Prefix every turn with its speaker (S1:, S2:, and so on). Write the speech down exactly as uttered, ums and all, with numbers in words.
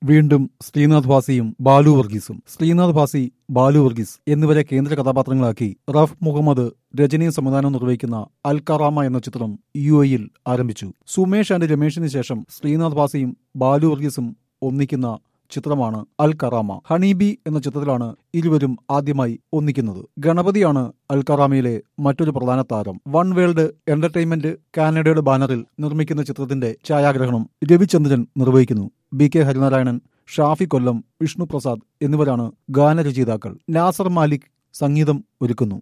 S1: വീണ്ടും ശ്രീനാഥ് ഭാസിയും ബാലു വർഗീസും. ശ്രീനാഥ് ഭാസി, ബാലു വർഗീസ് എന്നിവരെ കേന്ദ്ര കഥാപാത്രങ്ങളാക്കി റഫ് മുഹമ്മദ് രചനയും സംവിധാനവും നിർവഹിക്കുന്ന അൽ കറാമ എന്ന ചിത്രം യു എയിൽ ആരംഭിച്ചു. സുമേഷ് ആൻഡ് രമേഷിന് ശേഷം ശ്രീനാഥ് ഭാസിയും ബാലു വർഗീസും ഒന്നിക്കുന്ന ചിത്രമാണ് അൽ കറാമ. ഹണീബി എന്ന ചിത്രത്തിലാണ് ഇരുവരും ആദ്യമായി ഒന്നിക്കുന്നത്. ഗണപതിയാണ് അൽ കറാമയിലെ മറ്റൊരു പ്രധാന താരം. വൺ വേൾഡ് എന്റർടൈൻമെന്റ് കാനഡയുടെ ബാനറിൽ നിർമ്മിക്കുന്ന ചിത്രത്തിന്റെ ഛായാഗ്രഹണം രവിചന്ദ്രൻ നിർവഹിക്കുന്നു. ബി കെ ഹരിനാരായണൻ, ഷാഫി കൊല്ലം, വിഷ്ണു പ്രസാദ് എന്നിവരാണ് ഗാനരചയിതാക്കൾ. നാസർ മാലിക് സംഗീതം ഒരുക്കുന്നു.